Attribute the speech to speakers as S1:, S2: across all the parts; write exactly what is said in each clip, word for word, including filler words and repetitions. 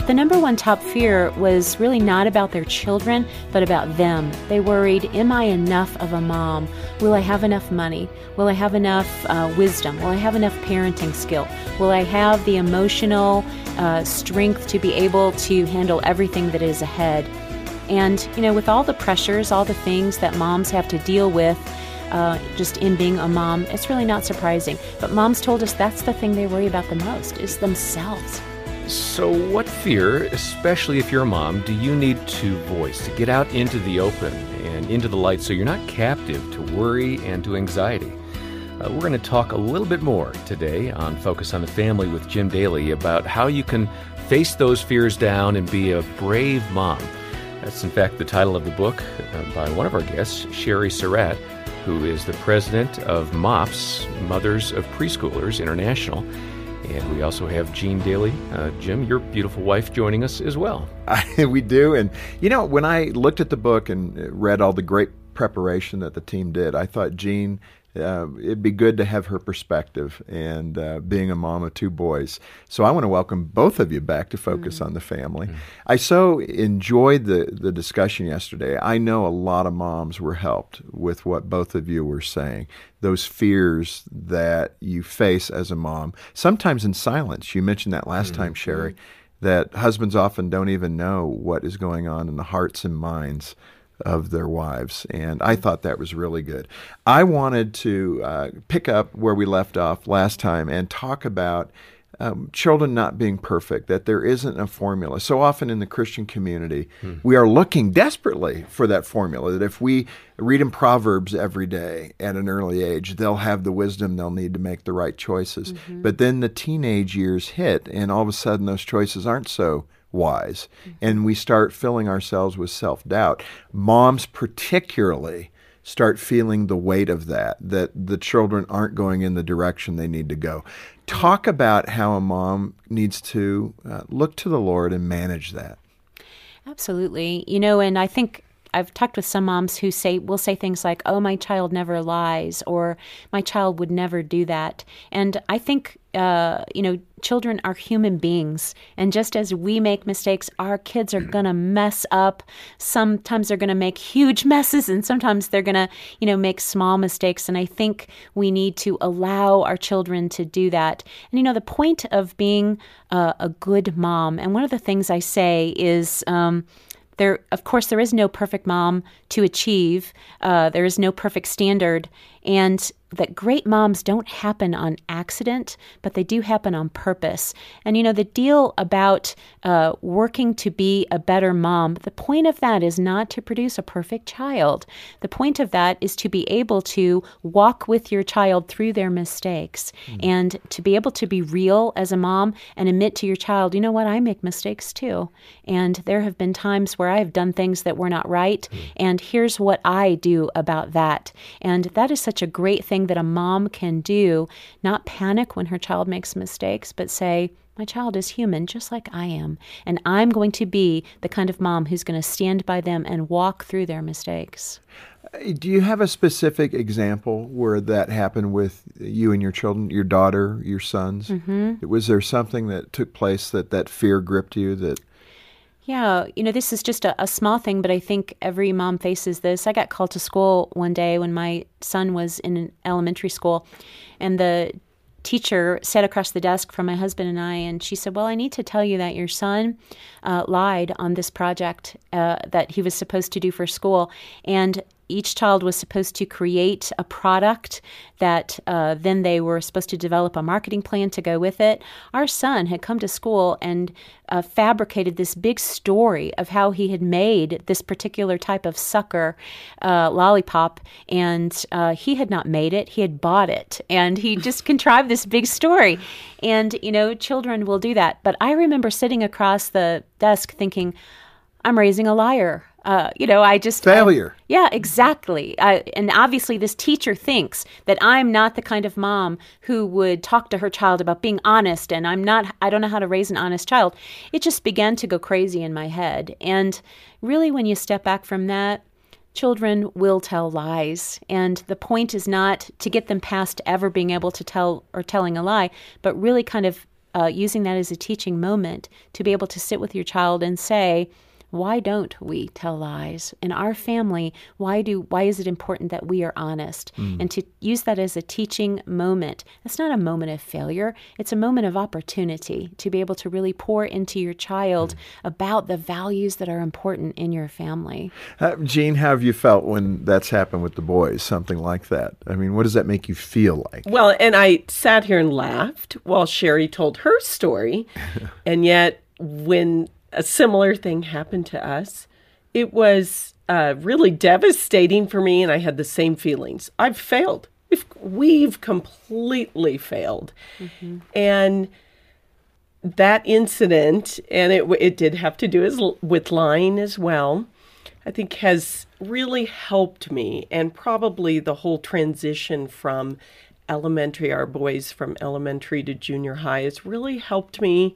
S1: the number one top fear was really not about their children, but about them. They worried, am I enough of a mom? Will I have enough money? Will I have enough uh, wisdom? Will I have enough parenting skill? Will I have the emotional uh, strength to be able to handle everything that is ahead? And, you know, with all the pressures, all the things that moms have to deal with, Uh, just in being a mom, it's really not surprising. But moms told us that's the thing they worry about the most, is themselves.
S2: So what fear, especially if you're a mom, do you need to voice, to get out into the open and into the light so you're not captive to worry and to anxiety? Uh, we're going to talk a little bit more today on Focus on the Family with Jim Daly about how you can face those fears down and be a brave mom. That's in fact the title of the book uh, by one of our guests, Sherry Surratt, who is the president of MOPS, Mothers of Preschoolers International. And we also have Jean Daly. Uh, Jim, your beautiful wife, joining us as well.
S3: I, we do. And, you know, when I looked at the book and read all the great preparation that the team did, I thought, Jean, uh, it'd be good to have her perspective and uh, being a mom of two boys. So I want to welcome both of you back to Focus mm-hmm. on the Family. Mm-hmm. I so enjoyed the, the discussion yesterday. I know a lot of moms were helped with what both of you were saying, those fears that you face as a mom, sometimes in silence. You mentioned that last mm-hmm. time, Sherry, that husbands often don't even know what is going on in the hearts and minds of their wives, and I thought that was really good. I wanted to uh, pick up where we left off last time and talk about um, children not being perfect, that there isn't a formula. So often in the Christian community, hmm. we are looking desperately for that formula, that if we read in Proverbs every day at an early age, they'll have the wisdom they'll need to make the right choices. Mm-hmm. But then the teenage years hit, and all of a sudden those choices aren't so wise. Mm-hmm. And we start filling ourselves with self-doubt. Moms particularly start feeling the weight of that, that the children aren't going in the direction they need to go. Talk about how a mom needs to uh, look to the Lord and manage that.
S1: Absolutely. You know, and I think I've talked with some moms who say will say things like, oh, my child never lies, or my child would never do that. And I think, uh, you know, children are human beings. And just as we make mistakes, our kids are going to mess up. Sometimes they're going to make huge messes, and sometimes they're going to, you know, make small mistakes. And I think we need to allow our children to do that. And, you know, the point of being uh, a good mom, and one of the things I say is, um, There, of course, there is no perfect mom to achieve. Uh, there is no perfect standard. And that great moms don't happen on accident, but they do happen on purpose. And, you know, the deal about uh, working to be a better mom, the point of that is not to produce a perfect child. The point of that is to be able to walk with your child through their mistakes mm. and to be able to be real as a mom and admit to your child, you know what, I make mistakes too. And there have been times where I have done things that were not right, mm. and here's what I do about that. And that is such a great thing that a mom can do, not panic when her child makes mistakes, but say, my child is human just like I am, and I'm going to be the kind of mom who's going to stand by them and walk through their mistakes.
S3: Do you have a specific example where that happened with you and your children, your daughter, your sons? Mm-hmm. Was there something that took place that that fear gripped you that...
S1: Yeah, you know, this is just a, a small thing, but I think every mom faces this. I got called to school one day when my son was in an elementary school, and the teacher sat across the desk from my husband and I, and she said, well, I need to tell you that your son uh, lied on this project uh, that he was supposed to do for school. And each child was supposed to create a product that uh, then they were supposed to develop a marketing plan to go with it. Our son had come to school and uh, fabricated this big story of how he had made this particular type of sucker uh, lollipop, and uh, he had not made it. He had bought it, and he just contrived this big story. And, you know, children will do that. But I remember sitting across the desk thinking, I'm raising a liar. Uh, you know, I just...
S3: Failure.
S1: I, yeah, exactly. I, and obviously this teacher thinks that I'm not the kind of mom who would talk to her child about being honest, and I'm not, I don't know how to raise an honest child. It just began to go crazy in my head. And really, when you step back from that, children will tell lies. And the point is not to get them past ever being able to tell or telling a lie, but really kind of uh, using that as a teaching moment to be able to sit with your child and say, why don't we tell lies? In our family, why do why is it important that we are honest? Mm. And to use that as a teaching moment. It's not a moment of failure. It's a moment of opportunity to be able to really pour into your child mm. about the values that are important in your family.
S3: Uh, Jean, how have you felt when that's happened with the boys, something like that? I mean, what does that make you feel like?
S4: Well, and I sat here and laughed while Sherry told her story. And yet, when a similar thing happened to us, it was uh, really devastating for me, and I had the same feelings. I've failed. We've, we've completely failed. Mm-hmm. And that incident, and it it did have to do as, with lying as well, I think has really helped me, and probably the whole transition from elementary, our boys from elementary to junior high, has really helped me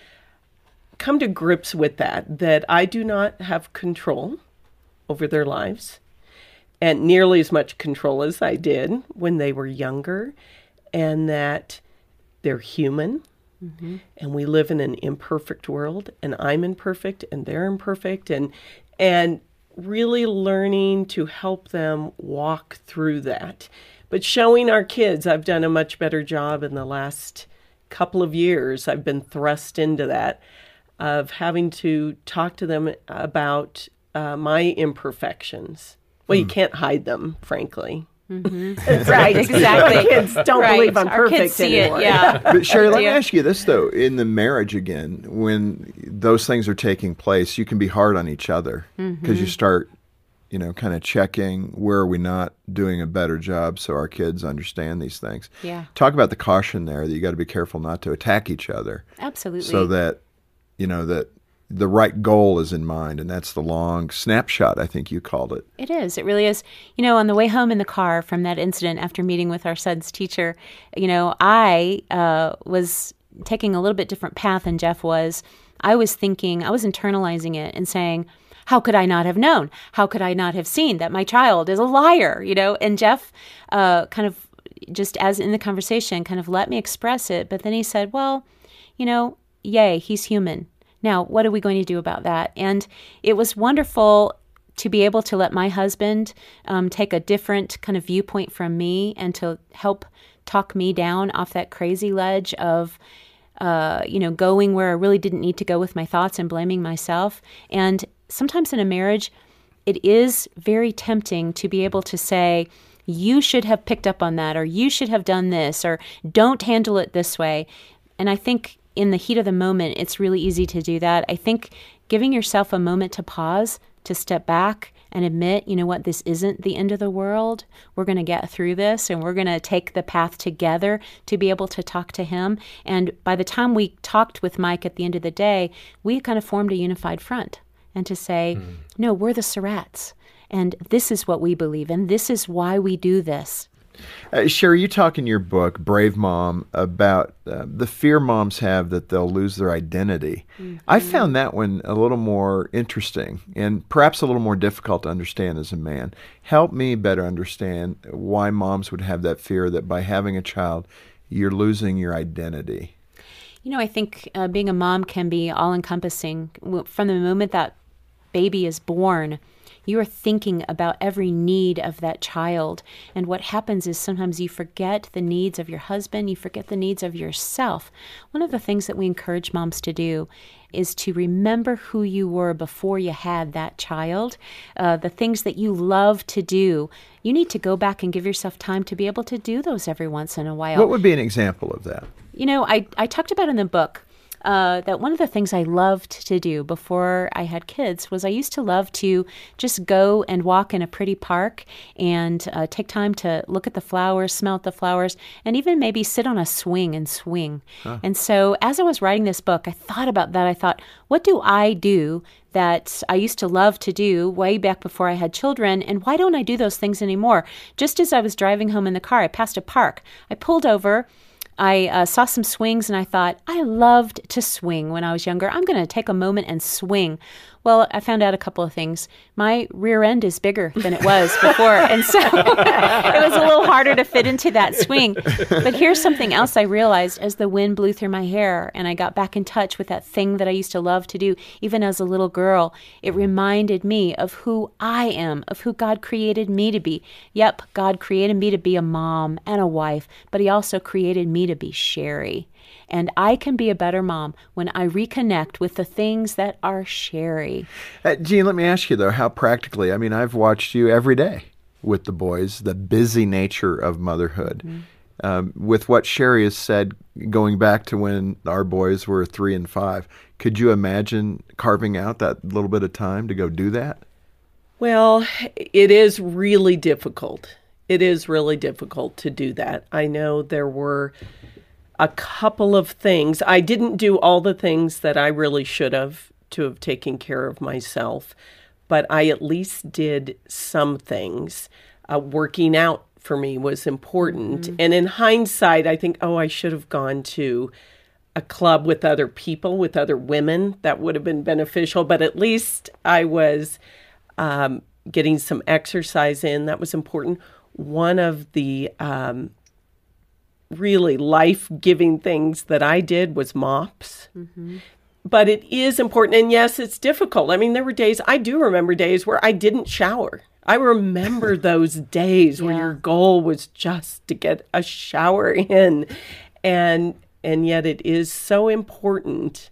S4: come to grips with that, that I do not have control over their lives, and nearly as much control as I did when they were younger, and that they're human, mm-hmm. and we live in an imperfect world, and I'm imperfect, and they're imperfect, and and really learning to help them walk through that. But showing our kids, I've done a much better job in the last couple of years. I've been thrust into that, of having to talk to them about uh, my imperfections. Well, mm. you can't hide them, frankly. Mm-hmm. Right, exactly. Kids don't right. believe I'm
S1: Our
S4: perfect
S1: kids see
S4: anymore.
S1: It, yeah.
S3: But Sherry, let me ask you this, though. In the marriage again, when those things are taking place, you can be hard on each other because mm-hmm. you start, you know, kind of checking where are we not doing a better job so our kids understand these things.
S1: Yeah.
S3: Talk about the caution there that you got to be careful not to attack each other.
S1: Absolutely.
S3: So that you know, that the right goal is in mind, and that's the long snapshot, I think you called it.
S1: It is. It really is. You know, on the way home in the car from that incident after meeting with our son's teacher, you know, I uh, was taking a little bit different path than Jeff was. I was thinking, I was internalizing it and saying, how could I not have known? How could I not have seen that my child is a liar, you know? And Jeff uh, kind of, just as in the conversation, kind of let me express it. But then he said, well, you know, yay, he's human. Now, what are we going to do about that? And it was wonderful to be able to let my husband um, take a different kind of viewpoint from me and to help talk me down off that crazy ledge of, uh, you know, going where I really didn't need to go with my thoughts and blaming myself. And sometimes in a marriage, it is very tempting to be able to say, you should have picked up on that, or you should have done this, or don't handle it this way. And I think in the heat of the moment, it's really easy to do that. I think giving yourself a moment to pause, to step back and admit, you know what, this isn't the end of the world. We're going to get through this, and we're going to take the path together to be able to talk to him. And by the time we talked with Mike at the end of the day, we kind of formed a unified front. And to say, mm. no, we're the Surratts, and this is what we believe, and this is why we do this.
S3: Uh, Sherry, you talk in your book, Brave Mom, about uh, the fear moms have that they'll lose their identity. Mm-hmm. I found that one a little more interesting and perhaps a little more difficult to understand as a man. Help me better understand why moms would have that fear that by having a child, you're losing your identity.
S1: You know, I think uh, being a mom can be all-encompassing. From the moment that baby is born, you are thinking about every need of that child. And what happens is sometimes you forget the needs of your husband, you forget the needs of yourself. One of the things that we encourage moms to do is to remember who you were before you had that child, uh, the things that you love to do. You need to go back and give yourself time to be able to do those every once in a while.
S3: What would be an example of that?
S1: You know, I, I talked about in the book Uh, that one of the things I loved to do before I had kids was I used to love to just go and walk in a pretty park and uh, take time to look at the flowers, smell at the flowers, and even maybe sit on a swing and swing. Huh. And so as I was writing this book, I thought about that. I thought, what do I do that I used to love to do way back before I had children, and why don't I do those things anymore? Just as I was driving home in the car, I passed a park. I pulled over. I uh, saw some swings, and I thought, I loved to swing when I was younger. I'm going to take a moment and swing. Well, I found out a couple of things. My rear end is bigger than it was before, and so it was a little harder to fit into that swing. But here's something else I realized as the wind blew through my hair and I got back in touch with that thing that I used to love to do, even as a little girl. It reminded me of who I am, of who God created me to be. Yep, God created me to be a mom and a wife, but he also created me to be Sherry. And I can be a better mom when I reconnect with the things that are Sherry.
S3: Uh, Jean, let me ask you, though, how practically, I mean, I've watched you every day with the boys, the busy nature of motherhood. Mm-hmm. Um, with what Sherry has said, going back to when our boys were three and five, could you imagine carving out that little bit of time to go do that?
S4: Well, it is really difficult. It is really difficult to do that. I know there were a couple of things. I didn't do all the things that I really should have to have taken care of myself, but I at least did some things. Uh, working out for me was important. Mm-hmm. And in hindsight, I think, oh, I should have gone to a club with other people, with other women. That would have been beneficial, but at least I was um, getting some exercise in. That was important. One of the um, really life-giving things that I did was mops. Mm-hmm. But it is important. And yes, it's difficult. I mean, there were days, I do remember days where I didn't shower. I remember those days yeah. where your goal was just to get a shower in. And and yet it is so important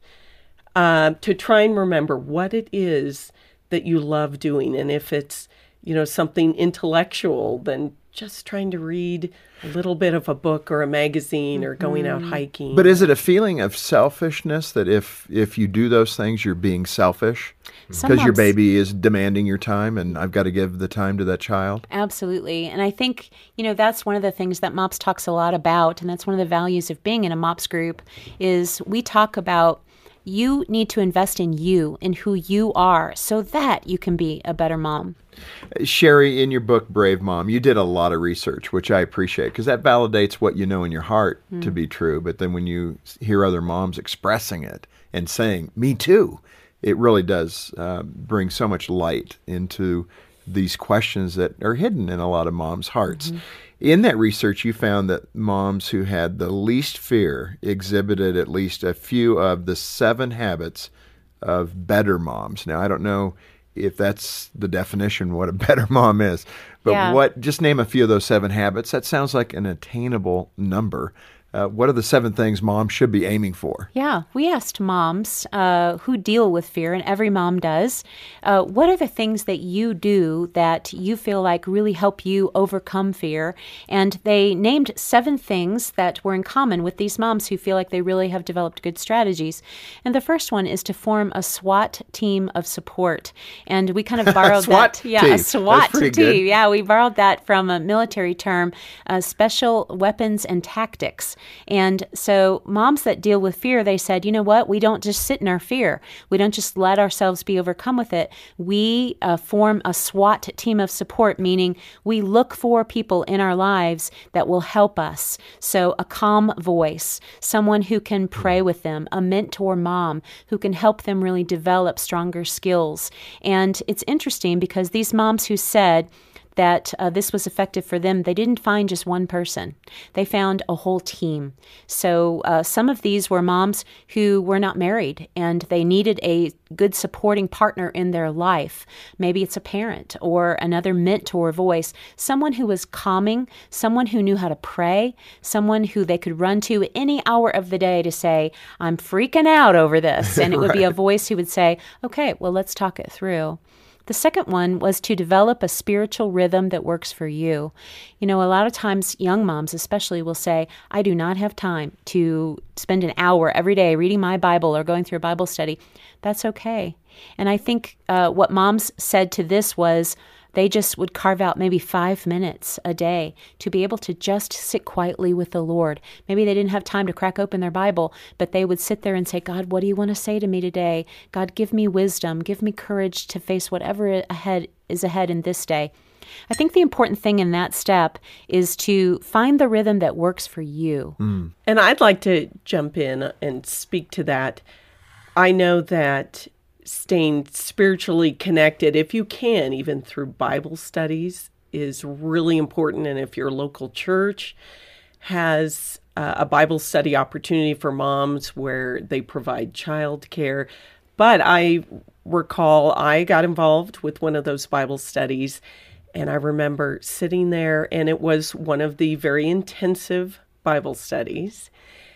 S4: uh, to try and remember what it is that you love doing. And if it's, you know, something intellectual, then just trying to read a little bit of a book or a magazine or going out hiking.
S3: But is it a feeling of selfishness that if if you do those things, you're being selfish? Because your baby is demanding your time and I've got to give the time to that child?
S1: Absolutely. And I think, you know, that's one of the things that MOPS talks a lot about, and that's one of the values of being in a MOPS group, is we talk about you need to invest in you, in who you are, so that you can be a better mom.
S3: Sherry, in your book, Brave Mom, you did a lot of research, which I appreciate, because that validates what you know in your heart mm. to be true. But then when you hear other moms expressing it and saying, me too, it really does uh, bring so much light into these questions that are hidden in a lot of moms' hearts. Mm-hmm. In that research, you found that moms who had the least fear exhibited at least a few of the seven habits of better moms. Now, I don't know if that's the definition what a better mom is, but
S1: yeah.
S3: what? Just name a few of those seven habits. That sounds like an attainable number. Uh, what are the seven things moms should be aiming for?
S1: Yeah, we asked moms uh, who deal with fear, and every mom does, uh, what are the things that you do that you feel like really help you overcome fear? And they named seven things that were in common with these moms who feel like they really have developed good strategies. And the first one is to form a SWAT team of support. And we kind of borrowed
S3: SWAT
S1: that. Yeah,
S3: team.
S1: a SWAT
S3: team.
S1: Good. Yeah, we borrowed that from a military term, uh, special weapons and tactics. And so moms that deal with fear, they said, you know what? We don't just sit in our fear. We don't just let ourselves be overcome with it. We uh, form a SWAT team of support, meaning we look for people in our lives that will help us. So a calm voice, someone who can pray with them, a mentor mom who can help them really develop stronger skills. And it's interesting because these moms who said that uh, this was effective for them, they didn't find just one person. They found a whole team. So uh, some of these were moms who were not married and they needed a good supporting partner in their life. Maybe it's a parent or another mentor voice, someone who was calming, someone who knew how to pray, someone who they could run to any hour of the day to say, I'm freaking out over this. And it would
S3: right.
S1: be a voice who would say, okay, well, let's talk it through. The second one was to develop a spiritual rhythm that works for you. You know, a lot of times young moms especially will say, I do not have time to spend an hour every day reading my Bible or going through a Bible study. That's okay. And I think uh, what moms said to this was, they just would carve out maybe five minutes a day to be able to just sit quietly with the Lord. Maybe they didn't have time to crack open their Bible, but they would sit there and say, God, what do you want to say to me today? God, give me wisdom. Give me courage to face whatever ahead is ahead in this day. I think the important thing in that step is to find the rhythm that works for you.
S3: Mm.
S4: And I'd like to jump in and speak to that. I know that staying spiritually connected, if you can, even through Bible studies, is really important. And if your local church has uh, a Bible study opportunity for moms where they provide childcare. But I recall I got involved with one of those Bible studies, and I remember sitting there, and it was one of the very intensive Bible studies,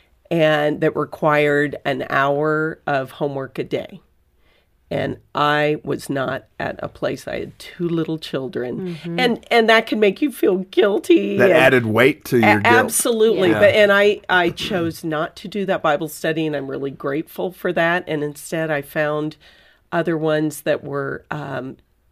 S4: and that required an hour of homework a day. And I was not at a place. I had two little children, mm-hmm. and and that can make you feel guilty.
S3: That
S4: and,
S3: added weight to your
S4: a-
S3: guilt.
S4: Absolutely.
S3: Yeah.
S4: But and I I chose not to do that Bible study, and I'm really grateful for that. And instead, I found other ones that were um,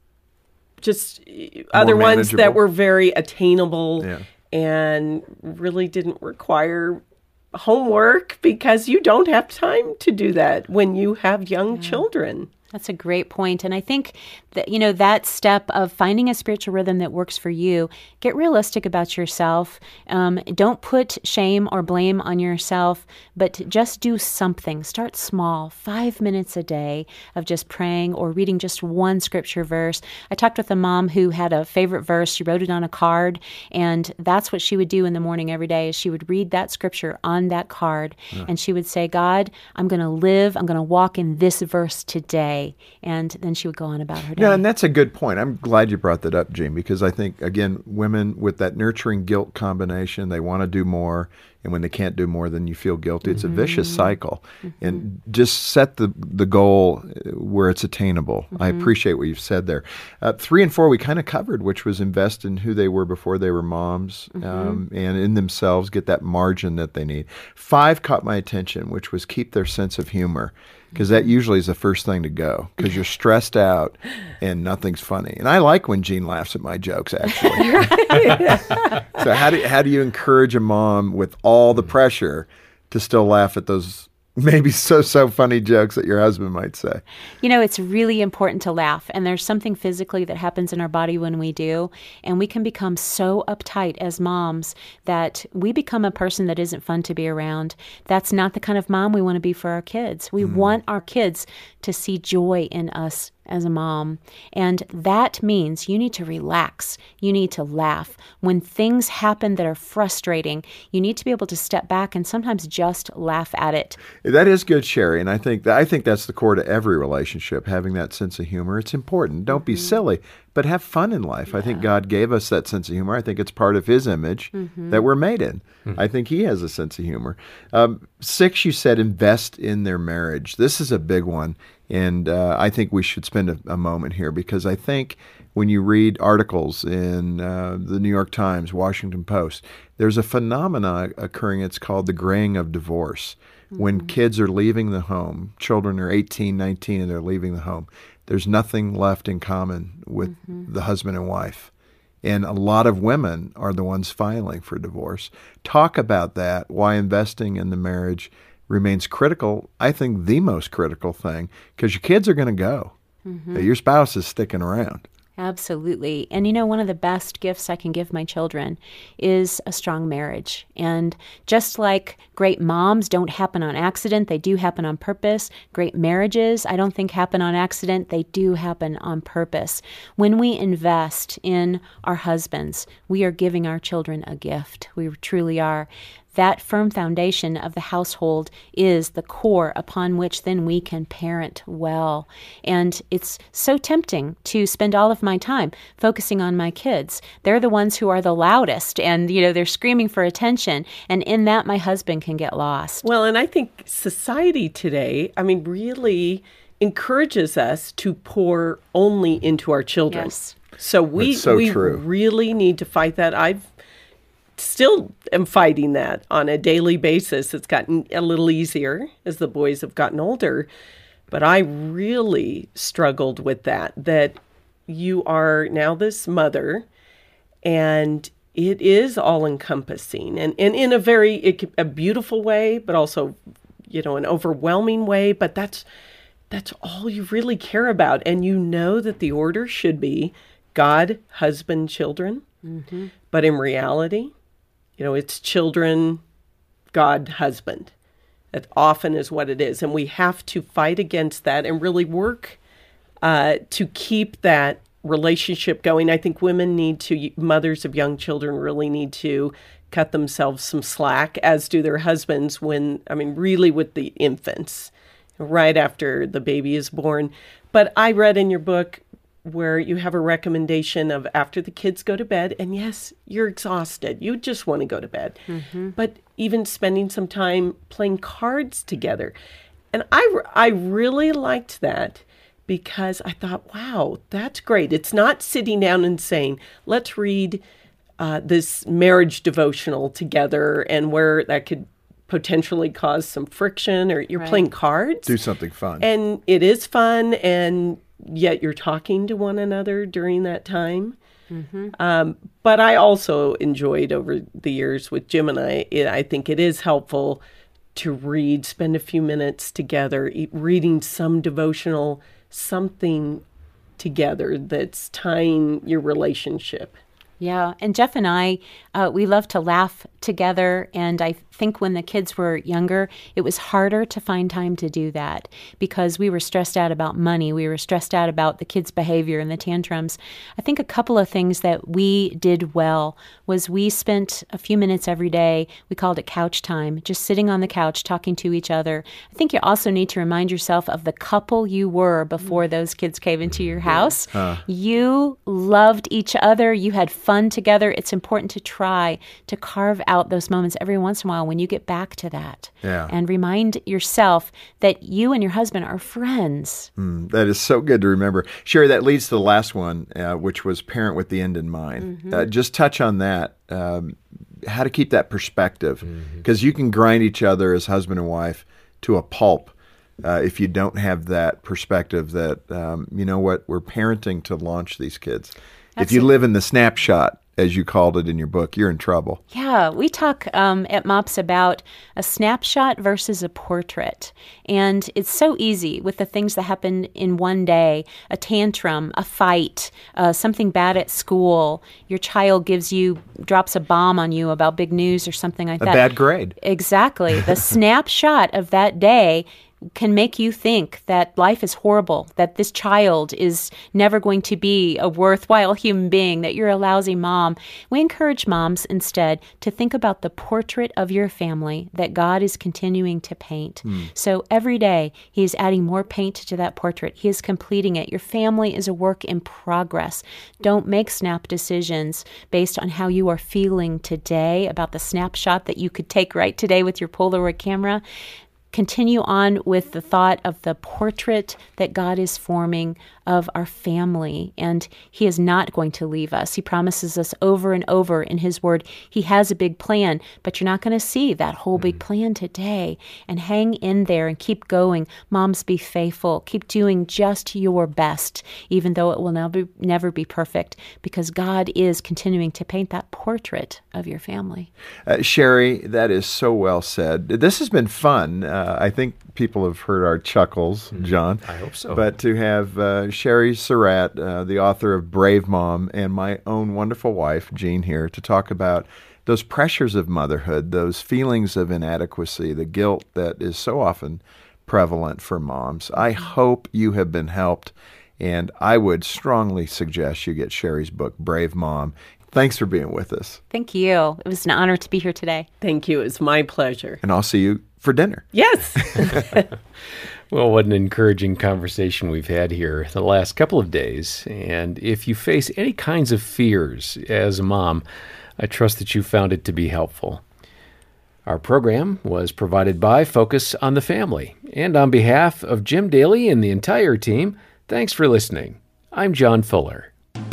S4: just More other ones
S3: manageable.
S4: that were very attainable
S3: Yeah.
S4: and really didn't require homework, because you don't have time to do that when you have young yeah. children.
S1: That's a great point. And I think that, you know, that step of finding a spiritual rhythm that works for you, get realistic about yourself. Um, don't put shame or blame on yourself, but just do something. Start small, five minutes a day of just praying or reading just one scripture verse. I talked with a mom who had a favorite verse. She wrote it on a card, and that's what she would do in the morning every day, is she would read that scripture on that card. Yeah. And she would say, God, I'm going to live, I'm going to walk in this verse today. And then she would go on about her day.
S3: Yeah, and that's a good point. I'm glad you brought that up, Jean, because I think, again, women with that nurturing guilt combination, they want to do more. And when they can't do more, then you feel guilty. It's mm-hmm. a vicious cycle. Mm-hmm. And just set the, the goal where it's attainable. Mm-hmm. I appreciate what you've said there. Uh, three and four we kind of covered, which was invest in who they were before they were moms, mm-hmm. um, and in themselves, get that margin that they need. Five caught my attention, which was keep their sense of humor, because that usually is the first thing to go, because you're stressed out and nothing's funny. And I like when Jean laughs at my jokes, actually. So how do, how do you encourage a mom with all the pressure to still laugh at those maybe so, so funny jokes that your husband might say?
S1: You know, it's really important to laugh. And there's something physically that happens in our body when we do. And we can become so uptight as moms that we become a person that isn't fun to be around. That's not the kind of mom we want to be for our kids. We mm. want our kids to see joy in us as a mom. And that means you need to relax. You need to laugh. When things happen that are frustrating, you need to be able to step back and sometimes just laugh at it.
S3: That is good, Sherry. And I think that, I think that's the core to every relationship, having that sense of humor. It's important. Don't mm-hmm. be silly, but have fun in life. Yeah. I think God gave us that sense of humor. I think it's part of His image mm-hmm. that we're made in. Mm-hmm. I think He has a sense of humor. Um, six, you said invest in their marriage. This is a big one. And uh, I think we should spend a, a moment here, because I think when you read articles in uh, the New York Times, Washington Post, there's a phenomenon occurring. It's called the graying of divorce. Mm-hmm. When kids are leaving the home, children are eighteen, nineteen, and they're leaving the home, there's nothing left in common with mm-hmm. the husband and wife. And a lot of women are the ones filing for divorce. Talk about that, why investing in the marriage remains critical. I think the most critical thing, because your kids are going to go. Mm-hmm. Your spouse is sticking around.
S1: Absolutely. And you know, one of the best gifts I can give my children is a strong marriage. And just like great moms don't happen on accident, they do happen on purpose. Great marriages, I don't think happen on accident, they do happen on purpose. When we invest in our husbands, we are giving our children a gift. We truly are. That firm foundation of the household is the core upon which then we can parent well. And it's so tempting to spend all of my time focusing on my kids. They're the ones who are the loudest, and, you know, they're screaming for attention. And in that, my husband can get lost.
S4: Well, and I think society today, I mean, really encourages us to pour only into our children.
S1: Yes.
S4: So we,
S3: so
S4: we
S3: true.
S4: really need to fight that. I've still am fighting that on a daily basis. It's gotten a little easier as the boys have gotten older, but I really struggled with that, that you are now this mother, and it is all-encompassing, and, and in a very it, a beautiful way, but also, you know, an overwhelming way, but that's that's all you really care about. And you know that the order should be God, husband, children, mm-hmm. but in reality, you know, it's children, God, husband. That often is what it is. And we have to fight against that and really work uh, to keep that relationship going. I think women need to, mothers of young children really need to cut themselves some slack, as do their husbands when, I mean, really with the infants, right after the baby is born. But I read in your book where you have a recommendation of after the kids go to bed, and yes, you're exhausted. You just want to go to bed. Mm-hmm. But even spending some time playing cards together. And I, I really liked that because I thought, wow, that's great. It's not sitting down and saying, let's read uh, this marriage devotional together, and where that could potentially cause some friction, or you're
S1: right.
S4: playing cards.
S3: Do something fun.
S4: And it is fun, and yet you're talking to one another during that time. Mm-hmm. Um, but I also enjoyed over the years with Jim and I, it, I think it is helpful to read, spend a few minutes together, e- reading some devotional, something together that's tying your relationship.
S1: Yeah, and Jeff and I, uh, we love to laugh together, and I think when the kids were younger, it was harder to find time to do that because we were stressed out about money. We were stressed out about the kids' behavior and the tantrums. I think a couple of things that we did well was we spent a few minutes every day. We called it couch time, just sitting on the couch talking to each other. I think you also need to remind yourself of the couple you were before those kids came into your house. Huh. You loved each other. You had fun together. It's important to try to carve out those moments every once in a while when you get back to that.
S3: Yeah.
S1: And remind yourself that you and your husband are friends.
S3: Mm, that is so good to remember. Sherry, that leads to the last one, uh, which was parent with the end in mind. Mm-hmm. Uh, just touch on that, um, how to keep that perspective. Because mm-hmm. you can grind each other as husband and wife to a pulp uh, if you don't have that perspective that, um, you know what, we're parenting to launch these kids. That's if you it. live in the snapshot, as you called it in your book, you're in trouble.
S1: Yeah, we talk um, at MOPS about a snapshot versus a portrait. And it's so easy with the things that happen in one day, a tantrum, a fight, uh, something bad at school, your child gives you, drops a bomb on you about big news or something like
S3: a
S1: that.
S3: A bad grade.
S1: Exactly. The snapshot of that day can make you think that life is horrible, that this child is never going to be a worthwhile human being, that you're a lousy mom. We encourage moms instead to think about the portrait of your family that God is continuing to paint. Mm. So every day he is adding more paint to that portrait. He is completing it. Your family is a work in progress. Don't make snap decisions based on how you are feeling today about the snapshot that you could take right today with your Polaroid camera. Continue on with the thought of the portrait that God is forming of our family, and he is not going to leave us. He promises us over and over in his word, he has a big plan, but you're not going to see that whole big plan today. And hang in there and keep going. Moms, be faithful. Keep doing just your best, even though it will never, never be perfect, because God is continuing to paint that portrait of your family.
S3: Uh, Sherry, that is so well said. This has been fun. Uh, I think people have heard our chuckles, John.
S2: I hope so.
S3: But to have uh, Sherry Surratt, uh, the author of Brave Mom, and my own wonderful wife, Jean, here to talk about those pressures of motherhood, those feelings of inadequacy, the guilt that is so often prevalent for moms. I hope you have been helped, and I would strongly suggest you get Sherry's book, Brave Mom. Thanks for being with us.
S1: Thank you. It was an honor to be here today.
S4: Thank you. It's my pleasure.
S3: And I'll see you for dinner.
S4: Yes.
S2: Well, what an encouraging conversation we've had here the last couple of days. And if you face any kinds of fears as a mom, I trust that you found it to be helpful. Our program was provided by Focus on the Family. And on behalf of Jim Daly and the entire team, thanks for listening. I'm John Fuller.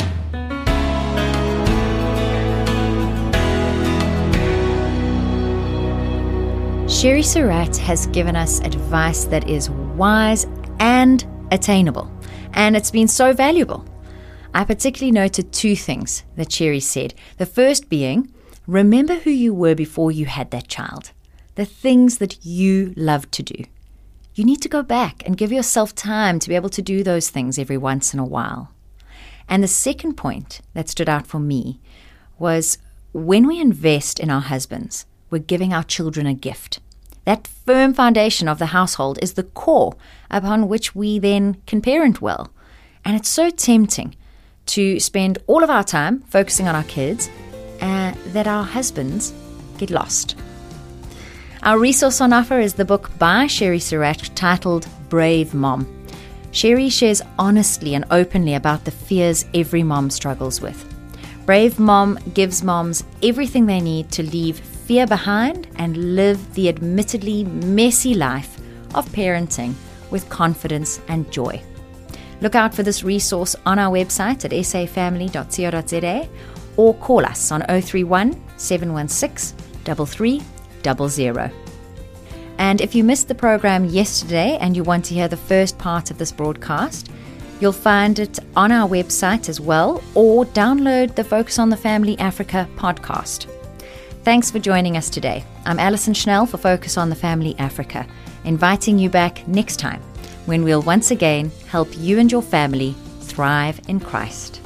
S5: Sherry Surratt has given us advice that is wise and attainable, and it's been so valuable. I particularly noted two things that Sherry said. The first being, remember who you were before you had that child, the things that you loved to do. You need to go back and give yourself time to be able to do those things every once in a while. And the second point that stood out for me was when we invest in our husbands, we're giving our children a gift. That firm foundation of the household is the core upon which we then can parent well. And it's so tempting to spend all of our time focusing on our kids uh, that our husbands get lost. Our resource on offer is the book by Sherry Surratt titled Brave Mom. Sherry shares honestly and openly about the fears every mom struggles with. Brave Mom gives moms everything they need to leave fear behind and live the admittedly messy life of parenting with confidence and joy. Look out for this resource on our website at s a family dot co dot z a or call us on oh three one, seven one six, three three zero zero. And if you missed the program yesterday and you want to hear the first part of this broadcast, you'll find it on our website as well, or download the Focus on the Family Africa podcast. Thanks for joining us today. I'm Alison Schnell for Focus on the Family Africa, inviting you back next time when we'll once again help you and your family thrive in Christ.